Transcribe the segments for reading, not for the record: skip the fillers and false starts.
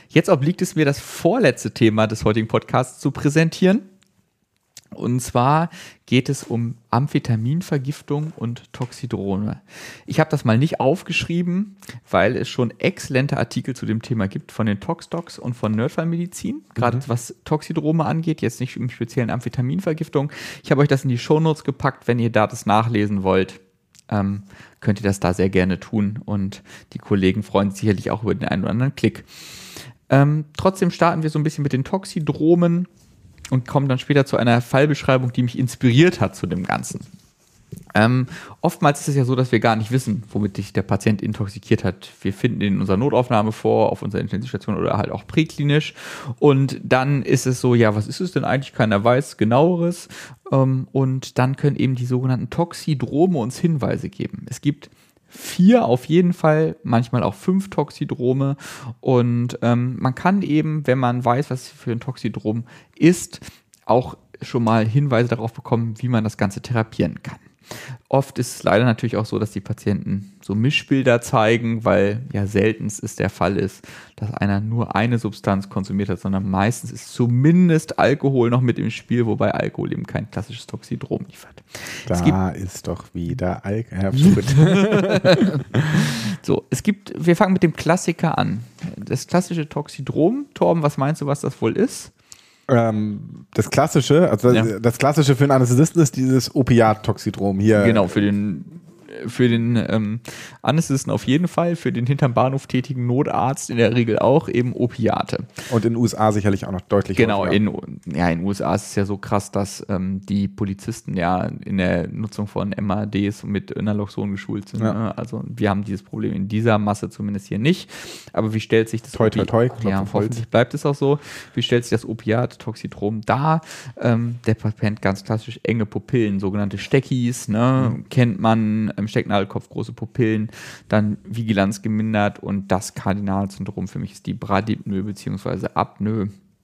Jetzt obliegt es mir, das vorletzte Thema des heutigen Podcasts zu präsentieren. Und zwar geht es um Amphetaminvergiftung und Toxidrome. Ich habe das mal nicht aufgeschrieben, weil es schon exzellente Artikel zu dem Thema gibt von den Toxdocs und von Nerdfallmedizin, gerade was Toxidrome angeht, jetzt nicht im speziellen Amphetaminvergiftung. Ich habe euch das in die Shownotes gepackt, wenn ihr da das nachlesen wollt. Könnt ihr das da sehr gerne tun und die Kollegen freuen sich sicherlich auch über den einen oder anderen Klick. Trotzdem starten wir so ein bisschen mit den Toxidromen und kommen dann später zu einer Fallbeschreibung, die mich inspiriert hat zu dem Ganzen. Oftmals ist es ja so, dass wir gar nicht wissen, womit sich der Patient intoxikiert hat. Wir finden ihn in unserer Notaufnahme vor, auf unserer Intensivstation oder halt auch präklinisch. Und dann ist es so, ja, was ist es denn eigentlich? Keiner weiß Genaueres. Und dann können eben die sogenannten Toxidrome uns Hinweise geben. Es gibt 4 auf jeden Fall, manchmal auch 5 Toxidrome. Und man kann eben, wenn man weiß, was für ein Toxidrom ist, auch schon mal Hinweise darauf bekommen, wie man das Ganze therapieren kann. Oft ist es leider natürlich auch so, dass die Patienten so Mischbilder zeigen, weil ja seltenst es der Fall ist, dass einer nur eine Substanz konsumiert hat, sondern meistens ist zumindest Alkohol noch mit im Spiel, wobei Alkohol eben kein klassisches Toxidrom liefert. Da ist doch wieder Alkohol. So, wir fangen mit dem Klassiker an. Das klassische Toxidrom. Torben, was meinst du, was das wohl ist? Das Klassische, das Klassische für einen Anästhesisten ist dieses Opiat-Toxidrom hier. Genau, für den Anästhesisten auf jeden Fall, für den hinterm Bahnhof tätigen Notarzt in der Regel auch eben Opiate. Und in den USA sicherlich auch noch deutlich Genau, häufiger. in den USA ist es ja so krass, dass die Polizisten ja in der Nutzung von MADs mit Naloxon geschult sind. Ja. Ne? Also wir haben dieses Problem in dieser Masse zumindest hier nicht. Aber wie stellt sich das Ja, hoffentlich bleibt es auch so. Wie stellt sich das Opiat-Toxidrom dar? Der Patient ganz klassisch enge Pupillen, sogenannte Steckis, ne? Kennt man, Stecknadelkopf, große Pupillen, dann Vigilanz gemindert und das Kardinalsyndrom für mich ist die Bradypnoe bzw. Apnoe.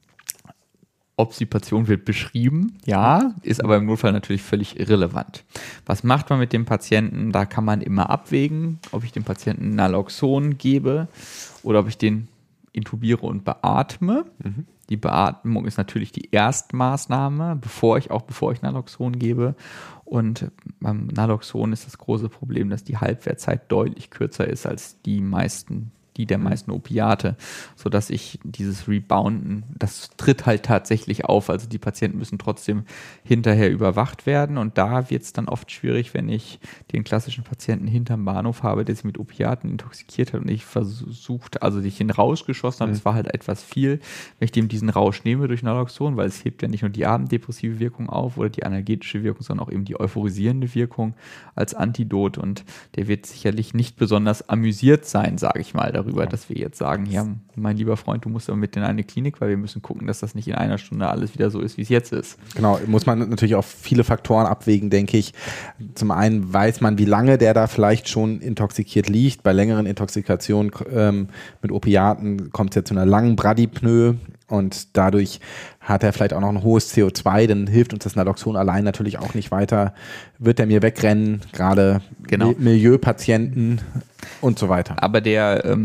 Obstipation wird beschrieben, ja, ist aber im Notfall natürlich völlig irrelevant. Was macht man mit dem Patienten? Da kann man immer abwägen, ob ich dem Patienten Naloxon gebe oder ob ich den intubiere und beatme. Die Beatmung ist natürlich die Erstmaßnahme, bevor ich Naloxon gebe. Und beim Naloxon ist das große Problem, dass die Halbwertzeit deutlich kürzer ist als die der meisten Opiate, sodass ich dieses Rebounden, das tritt halt tatsächlich auf. Also die Patienten müssen trotzdem hinterher überwacht werden und da wird es dann oft schwierig, wenn ich den klassischen Patienten hinterm Bahnhof habe, der sich mit Opiaten intoxikiert hat und ich ich den Rausch geschossen habe, das war halt etwas viel, wenn ich dem diesen Rausch nehme durch Naloxon, weil es hebt ja nicht nur die abenddepressive Wirkung auf oder die analgetische Wirkung, sondern auch eben die euphorisierende Wirkung als Antidot und der wird sicherlich nicht besonders amüsiert sein, sage ich mal, darüber, dass wir jetzt sagen, ja, mein lieber Freund, du musst aber mit in eine Klinik, weil wir müssen gucken, dass das nicht in einer Stunde alles wieder so ist, wie es jetzt ist. Genau, muss man natürlich auch viele Faktoren abwägen, denke ich. Zum einen weiß man, wie lange der da vielleicht schon intoxikiert liegt. Bei längeren Intoxikationen mit Opiaten kommt es ja zu einer langen Bradypnoe und dadurch hat er vielleicht auch noch ein hohes CO2, dann hilft uns das Naloxon allein natürlich auch nicht weiter. Wird er mir wegrennen, gerade Milieupatienten und so weiter. Aber der,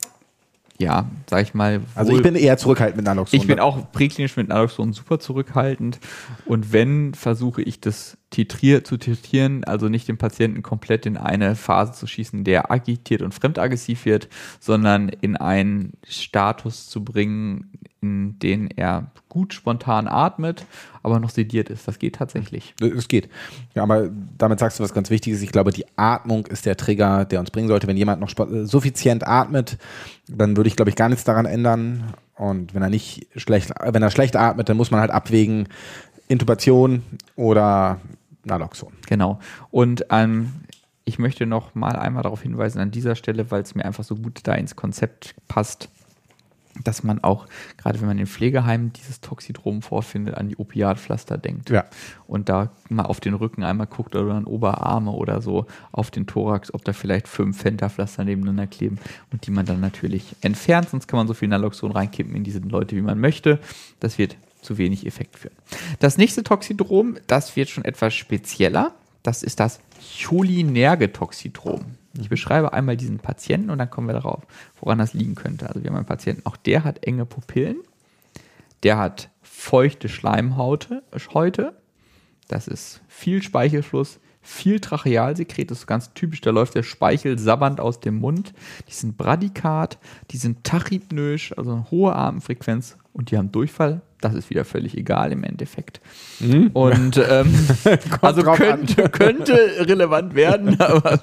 sag ich mal. Also ich bin eher zurückhaltend mit Naloxon. Ich bin auch präklinisch mit Naloxon super zurückhaltend und wenn, versuche ich das zu titrieren, also nicht den Patienten komplett in eine Phase zu schießen, der agitiert und fremdaggressiv wird, sondern in einen Status zu bringen, in den er gut spontan atmet, aber noch sediert ist. Das geht tatsächlich. Es geht. Ja, aber damit sagst du was ganz Wichtiges. Ich glaube, die Atmung ist der Trigger, der uns bringen sollte. Wenn jemand noch suffizient atmet, dann würde ich, glaube ich, gar nichts daran ändern. Und wenn er schlecht atmet, dann muss man halt abwägen, Intubation oder Naloxon. Genau. Und ich möchte noch mal einmal darauf hinweisen an dieser Stelle, weil es mir einfach so gut da ins Konzept passt, dass man auch, gerade wenn man in Pflegeheimen dieses Toxidrom vorfindet, an die Opiatpflaster denkt. Ja. Und da mal auf den Rücken einmal guckt oder an Oberarme oder so auf den Thorax, ob da vielleicht 5 Fentapflaster nebeneinander kleben und die man dann natürlich entfernt, sonst kann man so viel Naloxon reinkippen in diese Leute, wie man möchte. Das wird zu wenig Effekt führen. Das nächste Toxidrom, das wird schon etwas spezieller. Das ist das cholinerge Toxidrom. Ich beschreibe einmal diesen Patienten und dann kommen wir darauf, woran das liegen könnte. Also wir haben einen Patienten, auch der hat enge Pupillen, der hat feuchte Schleimhäute, das ist viel Speichelfluss, viel Trachealsekret, das ist ganz typisch, da läuft der Speichel sabbernd aus dem Mund. Die sind bradykat, die sind tachypnoisch, also eine hohe Atemfrequenz und die haben Durchfall. Das ist wieder völlig egal im Endeffekt. Und also könnte relevant werden, aber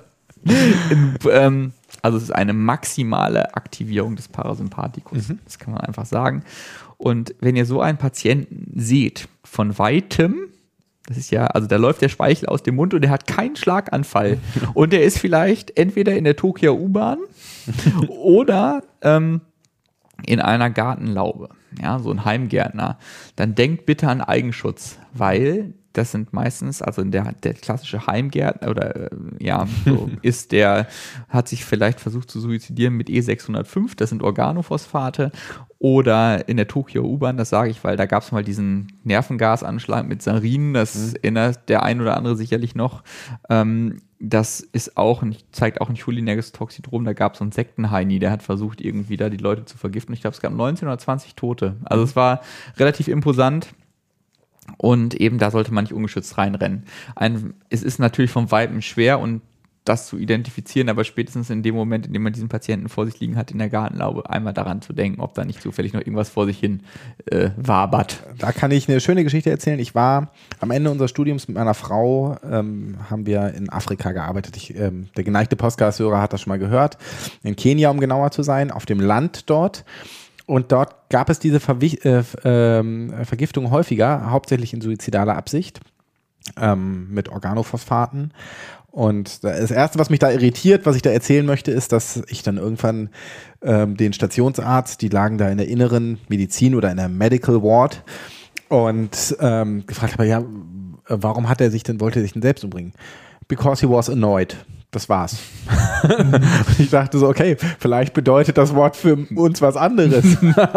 also es ist eine maximale Aktivierung des Parasympathikus. Das kann man einfach sagen. Und wenn ihr so einen Patienten seht, von weitem, das ist ja, also da läuft der Speichel aus dem Mund und der hat keinen Schlaganfall. Und der ist vielleicht entweder in der Tokio U-Bahn oder in einer Gartenlaube. Ja, so ein Heimgärtner. Dann denkt bitte an Eigenschutz, weil das sind meistens, also der klassische Heimgärtner oder so ist der, hat sich vielleicht versucht zu suizidieren mit E605, das sind Organophosphate, oder in der Tokio U-Bahn, das sage ich, weil da gab es mal diesen Nervengasanschlag mit Sarin, das erinnert der ein oder andere sicherlich noch. Das ist auch, zeigt auch ein cholinerges Toxidrom, da gab es so einen Sektenheini, der hat versucht, irgendwie da die Leute zu vergiften. Ich glaube, es gab 19 oder 20 Tote. Also es war relativ imposant. Und eben da sollte man nicht ungeschützt reinrennen. Es ist natürlich vom Weitem schwer und das zu identifizieren, aber spätestens in dem Moment, in dem man diesen Patienten vor sich liegen hat in der Gartenlaube, einmal daran zu denken, ob da nicht zufällig noch irgendwas vor sich hin wabert. Da kann ich eine schöne Geschichte erzählen. Ich war am Ende unseres Studiums mit meiner Frau, haben wir in Afrika gearbeitet. Der geneigte Podcast-Hörer hat das schon mal gehört. In Kenia, um genauer zu sein, auf dem Land dort. Und dort gab es diese Vergiftung häufiger, hauptsächlich in suizidaler Absicht, mit Organophosphaten. Und das Erste, was mich da irritiert, was ich da erzählen möchte, ist, dass ich dann irgendwann den Stationsarzt, die lagen da in der inneren Medizin oder in der Medical Ward und gefragt habe, ja, warum wollte er sich denn selbst umbringen? Because he was annoyed. Das war's. Ich dachte so, okay, vielleicht bedeutet das Wort für uns was anderes.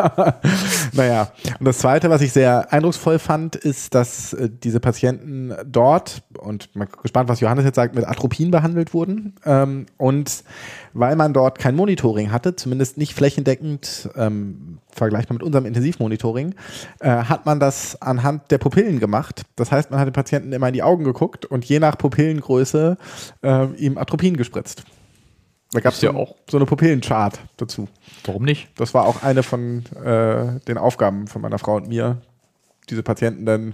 Naja, und das Zweite, was ich sehr eindrucksvoll fand, ist, dass diese Patienten dort, und mal gespannt, was Johannes jetzt sagt, mit Atropin behandelt wurden. Und weil man dort kein Monitoring hatte, zumindest nicht flächendeckend, vergleichbar mit unserem Intensivmonitoring, hat man das anhand der Pupillen gemacht. Das heißt, man hat den Patienten immer in die Augen geguckt und je nach Pupillengröße ihm Atropin gespritzt. Da gab es ja auch so eine Pupillenchart dazu. Warum nicht? Das war auch eine von den Aufgaben von meiner Frau und mir, diese Patienten dann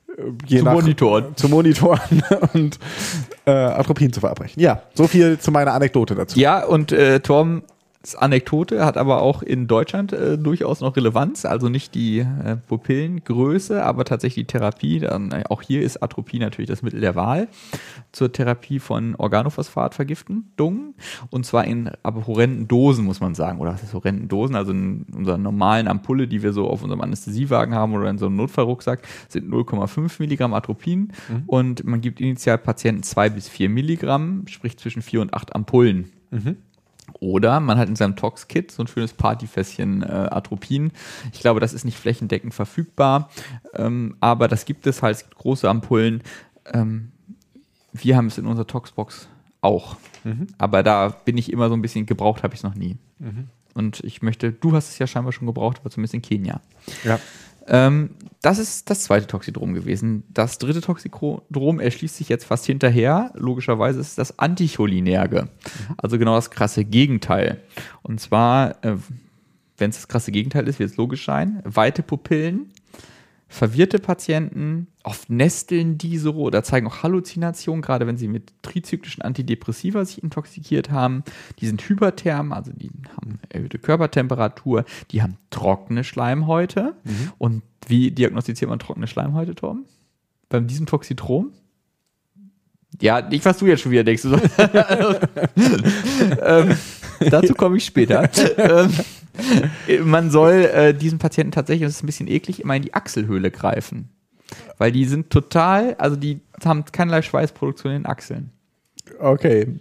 zu monitoren und Atropin zu verabreichen. Ja, so viel zu meiner Anekdote dazu. Ja, und Torben, Anekdote hat aber auch in Deutschland durchaus noch Relevanz, also nicht die Pupillengröße, aber tatsächlich die Therapie. Auch hier ist Atropin natürlich das Mittel der Wahl zur Therapie von Organophosphatvergiftungen und zwar in aber horrenden Dosen, muss man sagen, oder was ist horrenden Dosen, also in unserer normalen Ampulle, die wir so auf unserem Anästhesiewagen haben oder in so einem Notfallrucksack, sind 0,5 Milligramm Atropin und man gibt initial Patienten 2 bis 4 Milligramm, sprich zwischen 4 und 8 Ampullen. Oder man hat in seinem Tox-Kit so ein schönes Partyfässchen Atropin. Ich glaube, das ist nicht flächendeckend verfügbar, aber das gibt es halt, es gibt große Ampullen. Wir haben es in unserer Toxbox auch. Aber da bin ich immer so ein bisschen, gebraucht habe ich es noch nie. Und du hast es ja scheinbar schon gebraucht, aber zumindest in Kenia. Ja. Das ist das zweite Toxidrom gewesen. Das dritte Toxidrom erschließt sich jetzt fast hinterher. Logischerweise ist es das Anticholinerge. Also genau das krasse Gegenteil. Und zwar, wenn es das krasse Gegenteil ist, wird es logisch sein. Weite Pupillen, verwirrte Patienten, oft nesteln die so oder zeigen auch Halluzinationen, gerade wenn sie mit trizyklischen Antidepressiva sich intoxikiert haben. Die sind hypertherm, also die haben erhöhte Körpertemperatur, die haben trockene Schleimhäute. Und wie diagnostiziert man trockene Schleimhäute, Torben? Bei diesem Toxidrom? Ja, nicht, was du jetzt schon wieder denkst. Dazu komme ich später. Man soll diesen Patienten tatsächlich, das ist ein bisschen eklig, immer in die Achselhöhle greifen. Weil die sind total, also die haben keinerlei Schweißproduktion in den Achseln. Okay.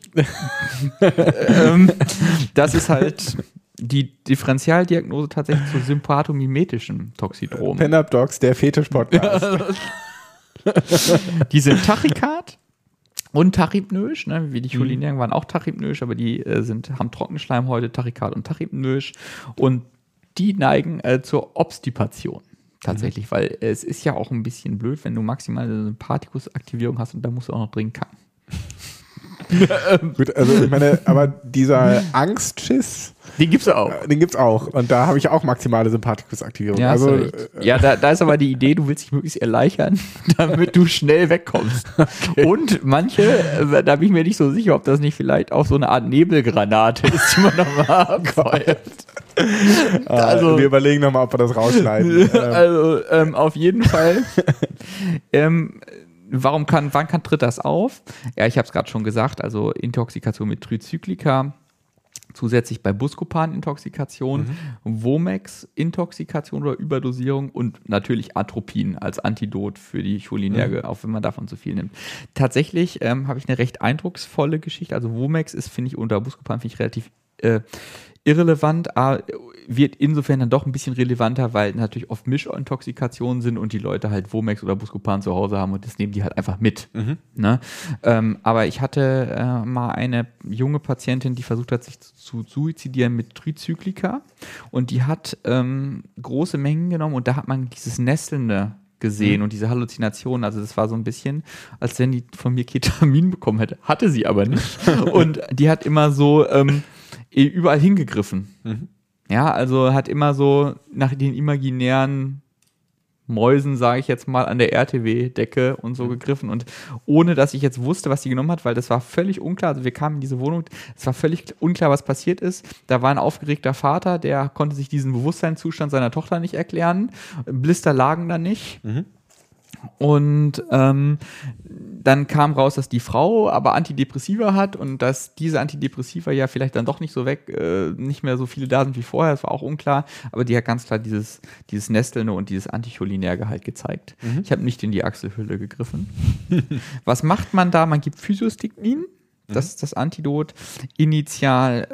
Das ist halt die Differentialdiagnose tatsächlich zu sympathomimetischem Toxidrom. Pen-Up Dogs, der Fetisch-Podcast. Die sind tachykard Und Tachypnoe, ne, wie die Cholinergen waren auch Tachypnoe, aber die haben Trockenschleimhäute, Tachykat und Tachypnoe. Und die neigen zur Obstipation. Tatsächlich, weil es ist ja auch ein bisschen blöd, wenn du maximale Sympathikus-Aktivierung hast und da musst du auch noch dringend kacken. Gut, also ich meine, aber dieser Angstschiss, den gibt's auch. Den gibt's auch. Und da habe ich auch maximale Sympathikus-Aktivierung. Ja, also, da ist aber die Idee, du willst dich möglichst erleichtern, damit du schnell wegkommst. Okay. Und manche, da bin ich mir nicht so sicher, ob das nicht vielleicht auch so eine Art Nebelgranate ist, die man nochmal abfeuert. Also, wir überlegen nochmal, ob wir das rausschneiden. Also auf jeden Fall. Wann tritt das auf? Ja, ich habe es gerade schon gesagt, also Intoxikation mit Trizyklika, zusätzlich bei Buscopan-Intoxikation, Womex-Intoxikation oder Überdosierung und natürlich Atropin als Antidot für die Cholinerge, auch wenn man davon zu viel nimmt. Tatsächlich habe ich eine recht eindrucksvolle Geschichte, also Womex ist, finde ich, unter Buscopan relativ irrelevant, wird insofern dann doch ein bisschen relevanter, weil natürlich oft Mischintoxikationen sind und die Leute halt Womex oder Buscopan zu Hause haben und das nehmen die halt einfach mit. Ne? Aber ich hatte mal eine junge Patientin, die versucht hat, sich zu suizidieren mit Trizyklika und die hat große Mengen genommen und da hat man dieses Nestelnde gesehen und diese Halluzinationen, also das war so ein bisschen, als wenn die von mir Ketamin bekommen hätte. Hatte sie aber nicht. Und die hat immer so überall hingegriffen. Ja, also hat immer so nach den imaginären Mäusen, sage ich jetzt mal, an der RTW-Decke und so gegriffen und ohne, dass ich jetzt wusste, was sie genommen hat, weil das war völlig unklar, also wir kamen in diese Wohnung, es war völlig unklar, was passiert ist, da war ein aufgeregter Vater, der konnte sich diesen Bewusstseinszustand seiner Tochter nicht erklären, Blister lagen da nicht. Und dann kam raus, dass die Frau aber Antidepressiva hat und dass diese Antidepressiva ja vielleicht dann doch nicht mehr so viele da sind wie vorher, das war auch unklar, aber die hat ganz klar dieses Nestelnde und dieses Anticholinerge halt gezeigt. Ich habe nicht in die Achselhülle gegriffen. Was macht man da? Man gibt Physiostigmin, das ist das Antidot, initial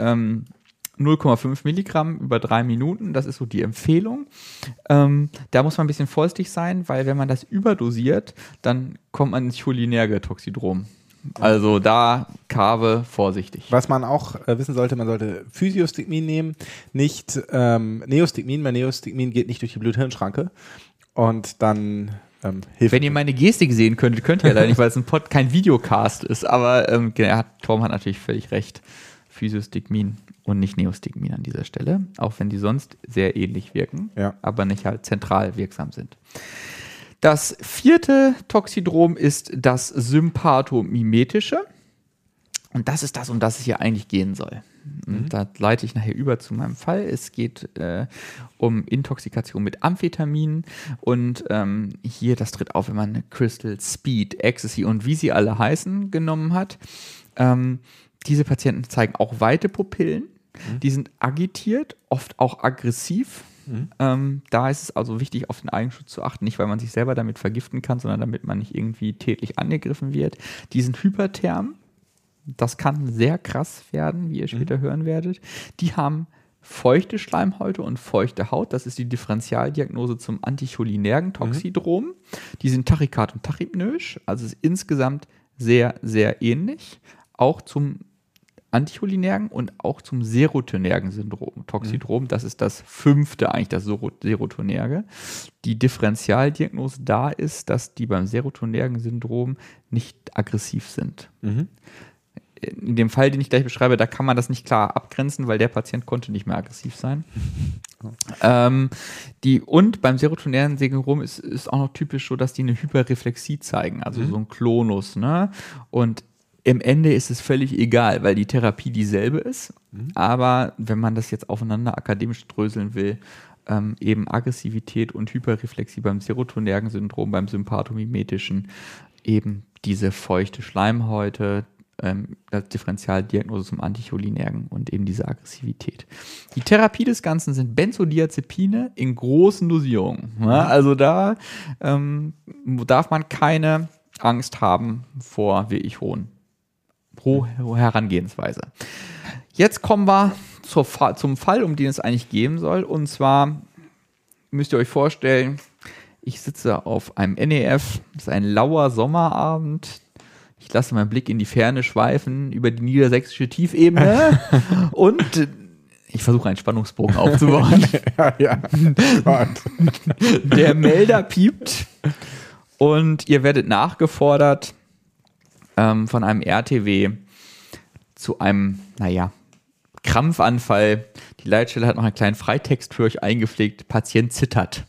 0,5 Milligramm über 3 Minuten, das ist so die Empfehlung. Da muss man ein bisschen vorsichtig sein, weil wenn man das überdosiert, dann kommt man ins Cholinerge-Toxidrom. Also da Kave vorsichtig. Was man auch wissen sollte, man sollte Physiostigmin nehmen, nicht Neostigmin, weil Neostigmin geht nicht durch die Blut-Hirn-Schranke und dann hilft. Wenn ihr meine Gestik sehen könntet, könnt ihr leider nicht, weil es kein Videocast ist, aber Tom hat natürlich völlig recht. Physiostigmin und nicht Neostigmin an dieser Stelle, auch wenn die sonst sehr ähnlich wirken, aber nicht halt zentral wirksam sind. Das 4. Toxidrom ist das sympathomimetische und das ist das, um das es hier eigentlich gehen soll. Da leite ich nachher über zu meinem Fall. Es geht um Intoxikation mit Amphetaminen und hier, das tritt auf, wenn man Crystal, Speed, Ecstasy und wie sie alle heißen genommen hat. Diese Patienten zeigen auch weite Pupillen, die sind agitiert, oft auch aggressiv. Da ist es also wichtig, auf den Eigenschutz zu achten, nicht weil man sich selber damit vergiften kann, sondern damit man nicht irgendwie tätlich angegriffen wird. Die sind hypertherm, das kann sehr krass werden, wie ihr später hören werdet. Die haben feuchte Schleimhäute und feuchte Haut, das ist die Differentialdiagnose zum anticholinergen Toxidrom. Die sind Tachykat und Tachypnoe, also ist insgesamt sehr, sehr ähnlich. Auch zum anticholinergen und auch zum serotonergen Syndrom. Toxidrom, das ist das 5. eigentlich, das serotonerge. Die Differentialdiagnose da ist, dass die beim serotonergen Syndrom nicht aggressiv sind. In dem Fall, den ich gleich beschreibe, da kann man das nicht klar abgrenzen, weil der Patient konnte nicht mehr aggressiv sein. Und beim serotonergen Syndrom ist auch noch typisch so, dass die eine Hyperreflexie zeigen, also so ein Klonus. Ne? Und im Ende ist es völlig egal, weil die Therapie dieselbe ist. Aber wenn man das jetzt aufeinander akademisch dröseln will, eben Aggressivität und Hyperreflexie beim serotonergen Syndrom, beim sympathomimetischen, eben diese feuchte Schleimhäute, als Differentialdiagnose zum Anticholinergen und eben diese Aggressivität. Die Therapie des Ganzen sind Benzodiazepine in großen Dosierungen. Ja, also da darf man keine Angst haben vor wirklich hohen Herangehensweise. Jetzt kommen wir zum Fall, um den es eigentlich gehen soll. Und zwar müsst ihr euch vorstellen, ich sitze auf einem NEF, es ist ein lauer Sommerabend. Ich lasse meinen Blick in die Ferne schweifen über die niedersächsische Tiefebene und ich versuche einen Spannungsbogen aufzubauen. ja. Gott. Der Melder piept und ihr werdet nachgefordert von einem RTW zu einem, Krampfanfall. Die Leitstelle hat noch einen kleinen Freitext für euch eingepflegt. Patient zittert.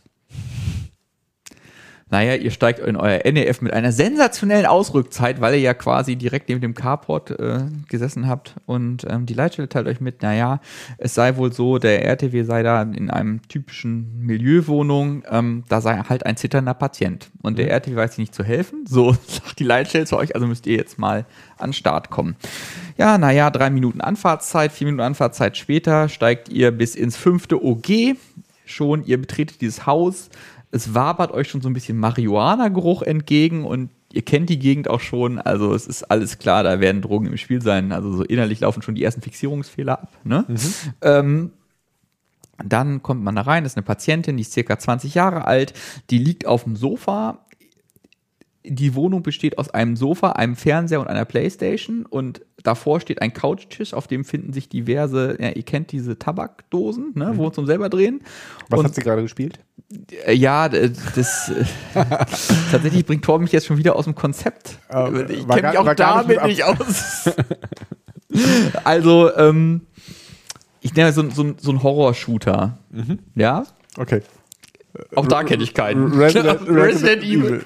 Ihr steigt in euer NEF mit einer sensationellen Ausrückzeit, weil ihr ja quasi direkt neben dem Carport gesessen habt. Und die Leitstelle teilt euch mit, es sei wohl so, der RTW sei da in einem typischen Milieuwohnung, da sei halt ein zitternder Patient. Und der RTW weiß nicht zu helfen. So sagt die Leitstelle zu euch, also müsst ihr jetzt mal an den Start kommen. 3 Minuten Anfahrtszeit, 4 Minuten Anfahrtszeit später steigt ihr bis ins 5. OG. Schon, ihr betretet dieses Haus. Es wabert euch schon so ein bisschen Marihuana-Geruch entgegen und ihr kennt die Gegend auch schon, also es ist alles klar, da werden Drogen im Spiel sein, also so innerlich laufen schon die ersten Fixierungsfehler ab. Ne? Dann kommt man da rein, das ist eine Patientin, die ist circa 20 Jahre alt, die liegt auf dem Sofa. Die Wohnung besteht aus einem Sofa, einem Fernseher und einer Playstation und davor steht ein Couchtisch, auf dem finden sich diverse, ihr kennt diese Tabakdosen, ne, wo zum selber drehen. Was hat sie gerade gespielt? Tatsächlich bringt Torben mich jetzt schon wieder aus dem Konzept. Ich kenne mich auch damit nicht aus. Also, ich nenne so ein Horror-Shooter. Ja? Okay. Auch da kenne ich keinen. Resident Evil.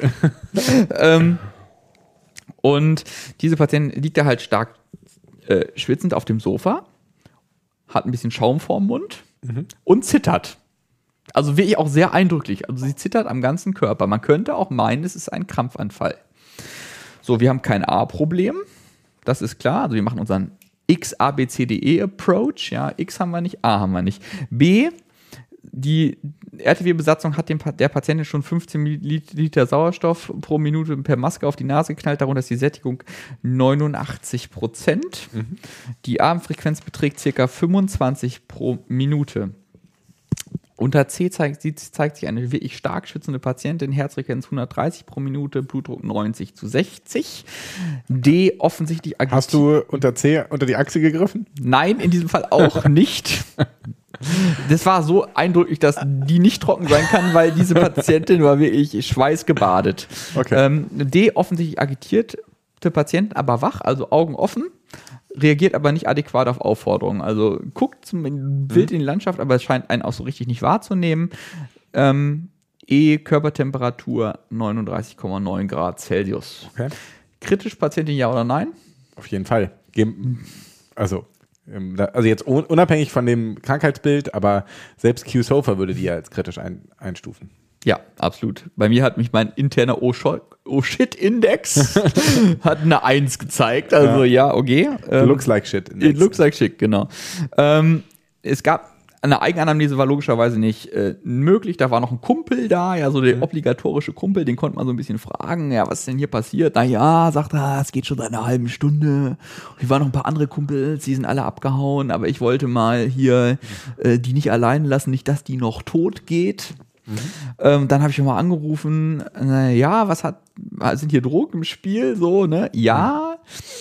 Und diese Patientin liegt da halt stark schwitzend auf dem Sofa, hat ein bisschen Schaum vorm Mund und zittert. Also wirklich auch sehr eindrücklich. Also sie zittert am ganzen Körper. Man könnte auch meinen, es ist ein Krampfanfall. So, wir haben kein A-Problem. Das ist klar. Also wir machen unseren X-A-B-C-D-E-Approach. Ja, X haben wir nicht, A haben wir nicht. B, die RTW-Besatzung hat der Patientin schon 15 Milliliter Sauerstoff pro Minute per Maske auf die Nase geknallt, darunter ist die Sättigung 89%. Die Atemfrequenz beträgt ca. 25 pro Minute. Unter C zeigt sich eine wirklich stark schützende Patientin, Herzfrequenz 130 pro Minute, Blutdruck 90/60. D offensichtlich agitiert. Hast du unter C unter die Achse gegriffen? Nein, in diesem Fall auch nicht. Das war so eindrücklich, dass die nicht trocken sein kann, weil diese Patientin war wirklich schweißgebadet. Okay. D offensichtlich agitierte Patienten, aber wach, also Augen offen, reagiert aber nicht adäquat auf Aufforderungen. Also guckt zum Bild in die Landschaft, aber es scheint einen auch so richtig nicht wahrzunehmen. E, Körpertemperatur 39,9 Grad Celsius. Okay. Kritisch Patientin, ja oder nein? Auf jeden Fall. Also jetzt unabhängig von dem Krankheitsbild, aber selbst Q-Sofa würde die ja als kritisch einstufen. Ja, absolut. Bei mir hat mich mein interner Oh-Shit-Index hat eine 1 gezeigt. Also ja, okay. Looks like shit. It looks like shit, genau. Es gab eine Eigenanamnese war logischerweise nicht möglich. Da war noch ein Kumpel da, ja, so der obligatorische Kumpel, den konnte man so ein bisschen fragen, ja, was ist denn hier passiert? Naja, sagt er, es geht schon seit einer halben Stunde. Und hier waren noch ein paar andere Kumpels, die sind alle abgehauen, aber ich wollte mal hier die nicht allein lassen, nicht, dass die noch tot geht. Dann habe ich schon mal angerufen, ja, sind hier Drogen im Spiel? So, ne? Ja.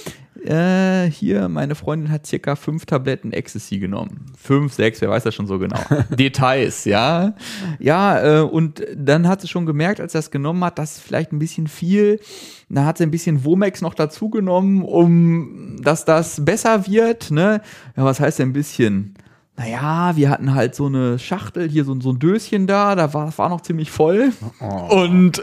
Hier, meine Freundin hat circa 5 Tabletten Ecstasy genommen. 5, 6, wer weiß das schon so genau. Details, ja. Ja, und dann hat sie schon gemerkt, als sie das genommen hat, das ist vielleicht ein bisschen viel. Da hat sie ein bisschen Womex noch dazu genommen, dass das besser wird, ne? Ja, was heißt denn ein bisschen? Naja, wir hatten halt so eine Schachtel, hier so ein Döschen das war noch ziemlich voll. Oh. Und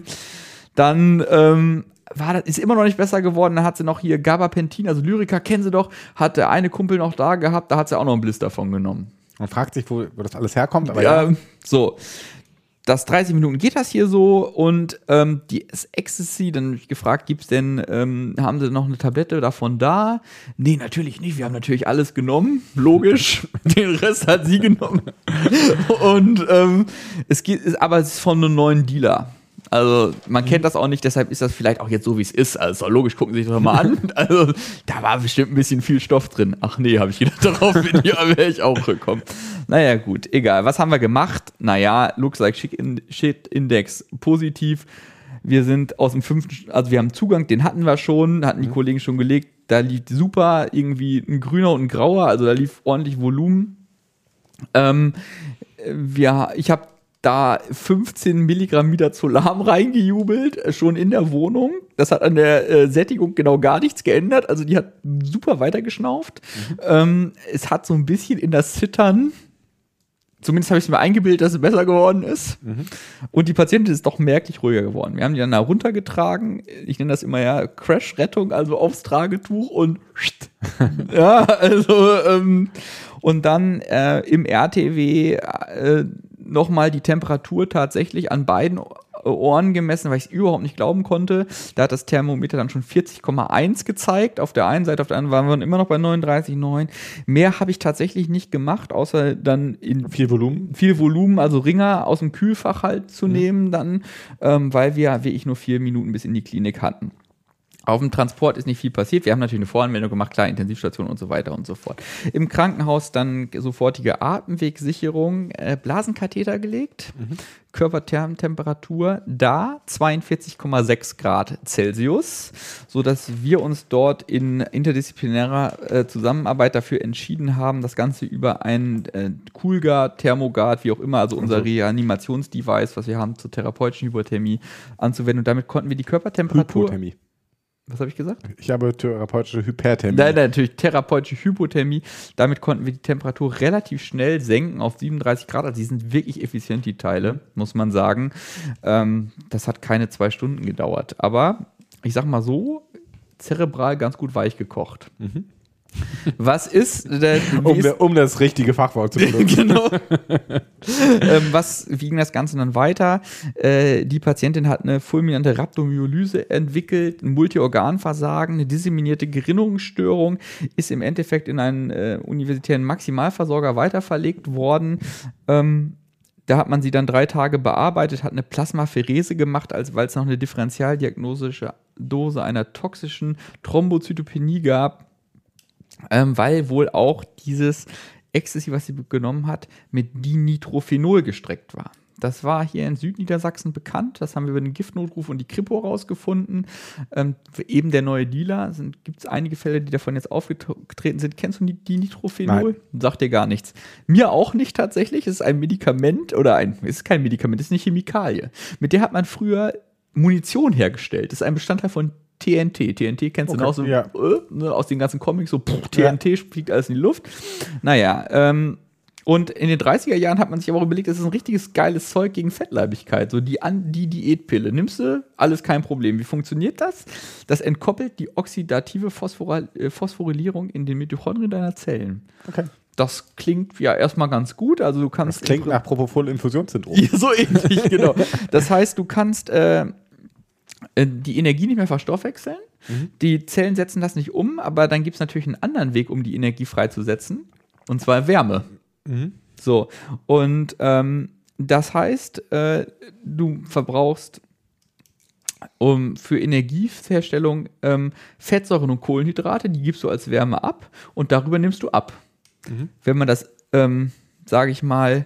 dann ist immer noch nicht besser geworden. Dann hat sie noch hier Gabapentin, also Lyrica, kennen sie doch, hat der eine Kumpel noch da gehabt, da hat sie auch noch einen Blister von genommen. Man fragt sich, wo das alles herkommt, aber ja. So, das 30 Minuten geht das hier so und das Ecstasy, dann habe ich gefragt, gibt's denn, haben sie noch eine Tablette davon da? Nee, natürlich nicht, wir haben natürlich alles genommen, logisch, den Rest hat sie genommen. Und es ist von einem neuen Dealer. Also man kennt das auch nicht, deshalb ist das vielleicht auch jetzt so, wie es ist. Also logisch, gucken Sie sich doch mal an. Also da war bestimmt ein bisschen viel Stoff drin. Ach nee, habe ich gedacht, darauf wäre ich auch gekommen. Naja, gut, egal. Was haben wir gemacht? Naja, Looks like Shit Index positiv. Wir sind aus dem 5., also wir haben Zugang, den hatten wir schon, hatten die Kollegen schon gelegt, da lief super, irgendwie ein grüner und ein grauer, also da lief ordentlich Volumen. Ich habe da 15 Milligramm Midazolam reingejubelt, schon in der Wohnung. Das hat an der Sättigung genau gar nichts geändert. Also die hat super weitergeschnauft. Es hat so ein bisschen in das Zittern, zumindest habe ich es mir eingebildet, dass es besser geworden ist. Und die Patientin ist doch merklich ruhiger geworden. Wir haben die dann da runtergetragen. Ich nenne das immer ja Crash-Rettung, also aufs Tragetuch und ja, also und dann im RTW nochmal die Temperatur tatsächlich an beiden Ohren gemessen, weil ich es überhaupt nicht glauben konnte. Da hat das Thermometer dann schon 40,1 gezeigt. Auf der einen Seite, auf der anderen waren wir immer noch bei 39,9. Mehr habe ich tatsächlich nicht gemacht, außer dann in viel Volumen, also Ringer aus dem Kühlfach halt zu nehmen dann, weil wir, wie ich, nur 4 Minuten bis in die Klinik hatten. Auf dem Transport ist nicht viel passiert. Wir haben natürlich eine Voranmeldung gemacht, klar, Intensivstation und so weiter und so fort. Im Krankenhaus dann sofortige Atemwegsicherung, Blasenkatheter gelegt, Körpertemperatur da 42,6 Grad Celsius, sodass wir uns dort in interdisziplinärer Zusammenarbeit dafür entschieden haben, das Ganze über ein Coolguard, Thermogard, wie auch immer, also unser Reanimationsdevice, was wir haben zur therapeutischen Hypothermie, anzuwenden. Und damit konnten wir die Körpertemperatur... Hypothermie. Was habe ich gesagt? Ich habe therapeutische Hyperthermie. Nein, natürlich therapeutische Hypothermie. Damit konnten wir die Temperatur relativ schnell senken auf 37 Grad. Also die sind wirklich effizient, die Teile, muss man sagen. Das hat keine 2 Stunden gedauert. Aber ich sag mal so, zerebral ganz gut weich gekocht. Was ist... Um das richtige Fachwort zu benutzen. Genau. Wie ging das Ganze dann weiter? Die Patientin hat eine fulminante Rhabdomyolyse entwickelt, ein Multiorganversagen, eine disseminierte Gerinnungsstörung, ist im Endeffekt in einen universitären Maximalversorger weiterverlegt worden. Da hat man sie dann 3 Tage bearbeitet, hat eine Plasmapherese gemacht, weil es noch eine differentialdiagnostische Dose einer toxischen Thrombozytopenie gab. Weil wohl auch dieses Ecstasy, was sie genommen hat, mit Dinitrophenol gestreckt war. Das war hier in Südniedersachsen bekannt. Das haben wir über den Giftnotruf und die Kripo rausgefunden. Eben der neue Dealer. Gibt es einige Fälle, die davon jetzt aufgetreten sind. Kennst du Dinitrophenol? Nein. Sagt dir gar nichts. Mir auch nicht tatsächlich. Es ist ein Medikament es ist kein Medikament, es ist eine Chemikalie. Mit der hat man früher Munition hergestellt. Das ist ein Bestandteil von TNT. TNT kennst du noch so aus den ganzen Comics, so TNT fliegt alles in die Luft. Naja, und in den 30er Jahren hat man sich aber auch überlegt, das ist ein richtiges geiles Zeug gegen Fettleibigkeit. So die Diätpille. Nimmst du, alles kein Problem. Wie funktioniert das? Das entkoppelt die oxidative Phosphorylierung in den Mitochondrien deiner Zellen. Okay. Das klingt ja erstmal ganz gut. Also du kannst. Das klingt nach Propofol-Infusionssyndrom. Ja, so ähnlich, genau. Das heißt, du kannst die Energie nicht mehr verstoffwechseln. Die Zellen setzen das nicht um, aber dann gibt es natürlich einen anderen Weg, um die Energie freizusetzen. Und zwar Wärme. So. Und das heißt, du verbrauchst für Energieherstellung Fettsäuren und Kohlenhydrate, die gibst du als Wärme ab und darüber nimmst du ab. Wenn man das, sage ich mal,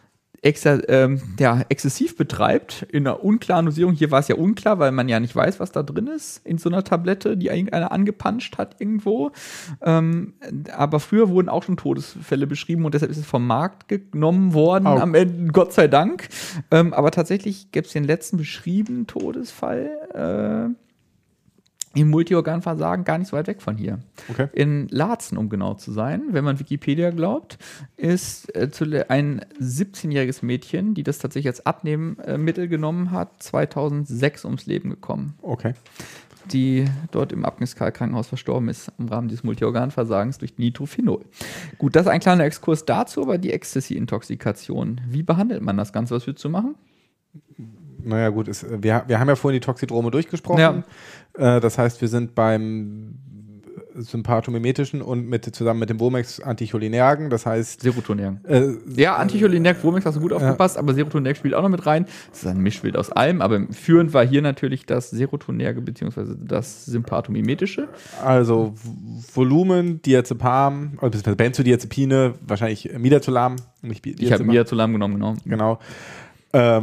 exzessiv betreibt, in einer unklaren Dosierung. Hier war es ja unklar, weil man ja nicht weiß, was da drin ist in so einer Tablette, die irgendeiner angepanscht hat irgendwo. Aber früher wurden auch schon Todesfälle beschrieben und deshalb ist es vom Markt genommen worden am Ende, Gott sei Dank. Aber tatsächlich gäbe es den letzten beschriebenen Todesfall im Multiorganversagen gar nicht so weit weg von hier. Okay. In Laatzen, um genau zu sein, wenn man Wikipedia glaubt, ist ein 17-jähriges Mädchen, die das tatsächlich als Abnehmmittel genommen hat, 2006 ums Leben gekommen. Okay. Die dort im Abniskal-Krankenhaus verstorben ist im Rahmen dieses Multiorganversagens durch Nitrophenol. Gut, das ist ein kleiner Exkurs dazu, aber die Ecstasy-Intoxikation. Wie behandelt man das Ganze? Was würdest du machen? Naja gut, wir haben ja vorhin die Toxidrome durchgesprochen. Ja. Das heißt, wir sind beim sympathomimetischen und zusammen mit dem Womex anticholinergen, das heißt Serotonergen. Anticholinerg, Womex hast du gut aufgepasst, aber Serotonerg spielt auch noch mit rein. Das ist ein Mischbild aus allem, aber führend war hier natürlich das Serotonerge bzw. das sympathomimetische. Also Volumen, Diazepam, bzw. Benzodiazepine, wahrscheinlich Midazolam. Ich habe Midazolam genommen, genau. Genau.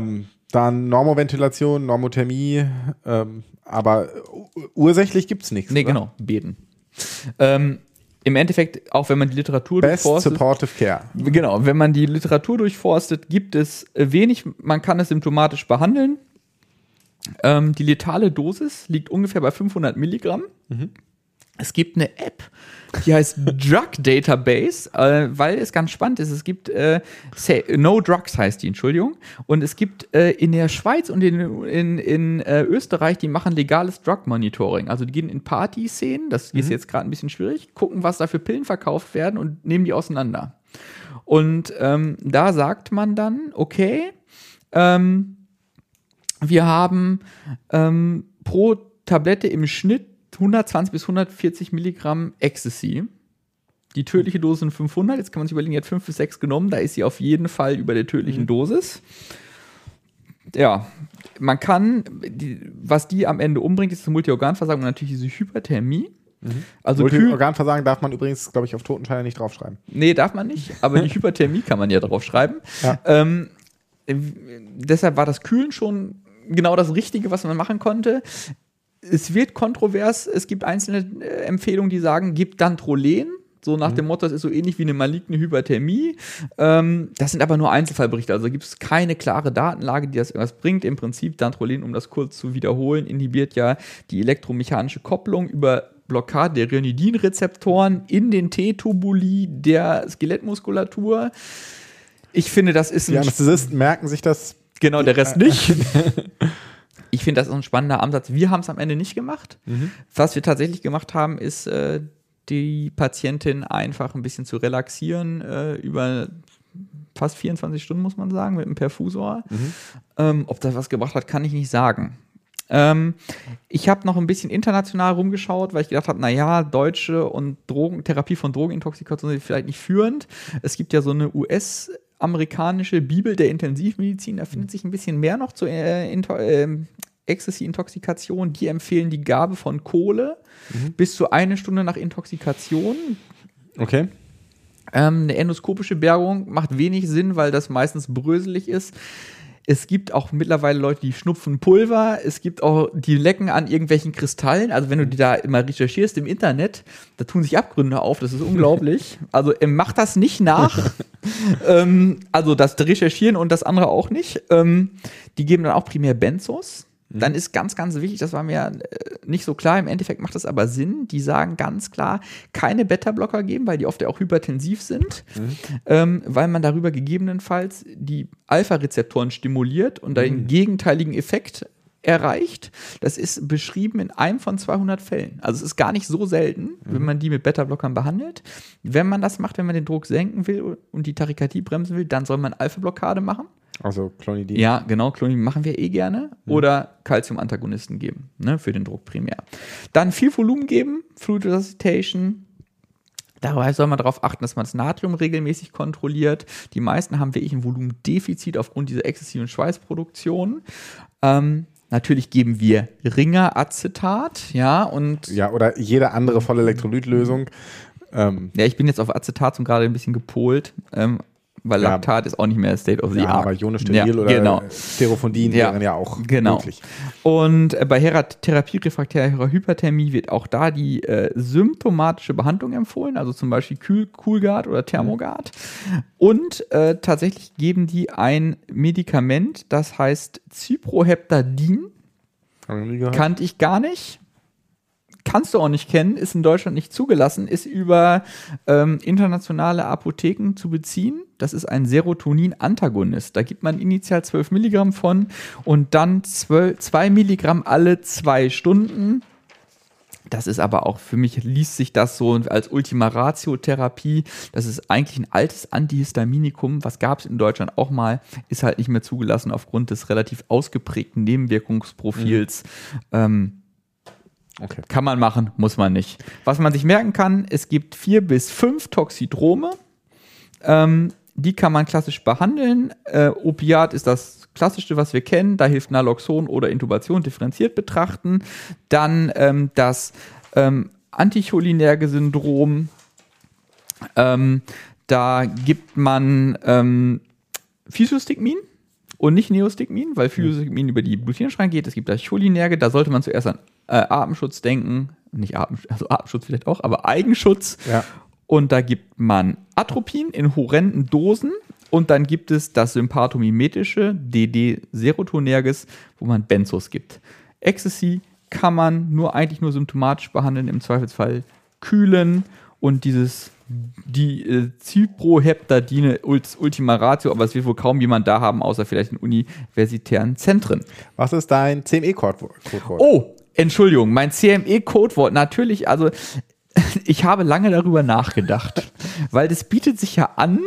Dann Normoventilation, Normothermie, aber ursächlich gibt es nichts. Nee, oder? Genau, beten. Im Endeffekt, auch wenn man die Literatur durchforstet. Best Supportive Care. Genau, wenn man die Literatur durchforstet, gibt es wenig, man kann es symptomatisch behandeln. Die letale Dosis liegt ungefähr bei 500 Milligramm. Mhm. Es gibt eine App, die heißt Drug Database, weil es ganz spannend ist. Es gibt No Drugs heißt die, Entschuldigung. Und es gibt in der Schweiz und in Österreich, die machen legales Drug Monitoring. Also die gehen in Partyszenen, das ist jetzt gerade ein bisschen schwierig, gucken, was da für Pillen verkauft werden und nehmen die auseinander. Und da sagt man dann, okay, wir haben pro Tablette im Schnitt 120 bis 140 Milligramm Ecstasy. Die tödliche Dosis sind 500. Jetzt kann man sich überlegen, die hat 5 bis 6 genommen. Da ist sie auf jeden Fall über der tödlichen Dosis. Ja, man kann, was die am Ende umbringt, ist das Multiorganversagen und natürlich diese Hyperthermie. Also Multiorganversagen darf man übrigens, glaube ich, auf Totenscheine nicht draufschreiben. Nee, darf man nicht. Aber die Hyperthermie kann man ja draufschreiben. Ja. Deshalb war das Kühlen schon genau das Richtige, was man machen konnte. Es wird kontrovers, es gibt einzelne Empfehlungen, die sagen, gib Dantrolen, so nach dem Motto, das ist so ähnlich wie eine maligne Hyperthermie. Das sind aber nur Einzelfallberichte, also gibt es keine klare Datenlage, die das irgendwas bringt. Im Prinzip Dantrolen, um das kurz zu wiederholen, inhibiert ja die elektromechanische Kopplung über Blockade der Ryanidin-Rezeptoren in den T-Tubuli der Skelettmuskulatur. Ich finde, das ist ein... Die Anästhesisten merken sich das. Genau, der Rest nicht. Ich finde, das ist ein spannender Ansatz. Wir haben es am Ende nicht gemacht. Was wir tatsächlich gemacht haben, ist, die Patientin einfach ein bisschen zu relaxieren über fast 24 Stunden, muss man sagen, mit einem Perfusor. Ob das was gebracht hat, kann ich nicht sagen. Ich habe noch ein bisschen international rumgeschaut, weil ich gedacht habe, naja, deutsche und Therapie von Drogenintoxikation sind vielleicht nicht führend. Es gibt ja so eine US-amerikanische Bibel der Intensivmedizin, da findet sich ein bisschen mehr noch zur Ecstasy-Intoxikation. Die empfehlen die Gabe von Kohle bis zu 1 Stunde nach Intoxikation. Okay. Eine endoskopische Bergung macht wenig Sinn, weil das meistens bröselig ist. Es gibt auch mittlerweile Leute, die schnupfen Pulver. Es gibt auch, die lecken an irgendwelchen Kristallen. Also wenn du die da immer recherchierst im Internet, da tun sich Abgründe auf. Das ist unglaublich. Also macht das nicht nach. Also das Recherchieren und das andere auch nicht. Die geben dann auch primär Benzos. Dann ist ganz, ganz wichtig, das war mir nicht so klar, im Endeffekt macht das aber Sinn, die sagen ganz klar, keine Beta-Blocker geben, weil die oft ja auch hypertensiv sind, weil man darüber gegebenenfalls die Alpha-Rezeptoren stimuliert und den gegenteiligen Effekt erreicht. Das ist beschrieben in einem von 200 Fällen. Also es ist gar nicht so selten, wenn man die mit Beta-Blockern behandelt. Wenn man das macht, wenn man den Druck senken will und die Tachykardie bremsen will, dann soll man Alpha-Blockade machen. Also Clonidin. Ja, genau, Clonidin machen wir gerne. Oder Calcium-Antagonisten geben, ne, für den Druck primär. Dann viel Volumen geben, Fluid Resuscitation. Dabei soll man darauf achten, dass man das Natrium regelmäßig kontrolliert. Die meisten haben wirklich ein Volumendefizit aufgrund dieser exzessiven Schweißproduktion. Natürlich geben wir Ringeracetat, ja, und... Ja, oder jede andere volle Elektrolytlösung. Ja, ich bin jetzt auf Acetat zum gerade ein bisschen gepolt, weil Lactat ist auch nicht mehr State of the Art. Aber Ionosteril oder Sterofondin wären ja auch möglich. Und bei therapierefraktärer Hyperthermie wird auch da die symptomatische Behandlung empfohlen, also zum Beispiel Coolguard oder Thermogard. Und tatsächlich geben die ein Medikament, das heißt Cyproheptadin. Kannte ich gar nicht. Kannst du auch nicht kennen, ist in Deutschland nicht zugelassen, ist über internationale Apotheken zu beziehen. Das ist ein Serotonin-Antagonist. Da gibt man initial 12 Milligramm von und dann 2 Milligramm alle 2 Stunden. Das ist aber auch, für mich liest sich das so als Ultima-Ratio-Therapie. Das ist eigentlich ein altes Antihistaminikum. Was gab es in Deutschland auch mal, ist halt nicht mehr zugelassen aufgrund des relativ ausgeprägten Nebenwirkungsprofils. Okay. Kann man machen, muss man nicht. Was man sich merken kann, es gibt 4 bis 5 Toxidrome. Die kann man klassisch behandeln. Opiat ist das Klassischste, was wir kennen. Da hilft Naloxon oder Intubation differenziert betrachten. Dann das Anticholinerge-Syndrom. Da gibt man Physiostigmin. und nicht Neostigmin, weil Phyostigmin über die Blut-Hirn-Schranke geht. Es gibt da Cholinerge, da sollte man zuerst an Atemschutz denken. Nicht Atemschutz, also Atemschutz vielleicht auch, aber Eigenschutz. Ja. Und da gibt man Atropin in horrenden Dosen. Und dann gibt es das sympathomimetische DD-Serotonerges, wo man Benzos gibt. Ecstasy kann man eigentlich nur symptomatisch behandeln, im Zweifelsfall kühlen. Und die Cyproheptadine Ultima Ratio, aber es wird wohl kaum jemand da haben, außer vielleicht in universitären Zentren. Was ist dein CME-Codewort? Oh, Entschuldigung, mein CME-Codewort. Natürlich, also ich habe lange darüber nachgedacht, weil das bietet sich ja an,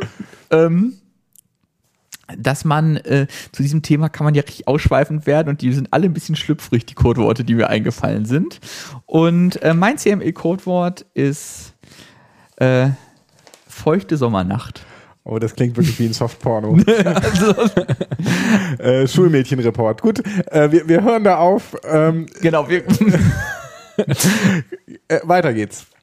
dass man zu diesem Thema kann man ja richtig ausschweifend werden und die sind alle ein bisschen schlüpfrig, die Codeworte, die mir eingefallen sind. Und mein CME-Codewort ist feuchte Sommernacht. Oh, das klingt wirklich wie ein Softporno. Schulmädchenreport. Gut, wir hören da auf. Genau. Weiter geht's.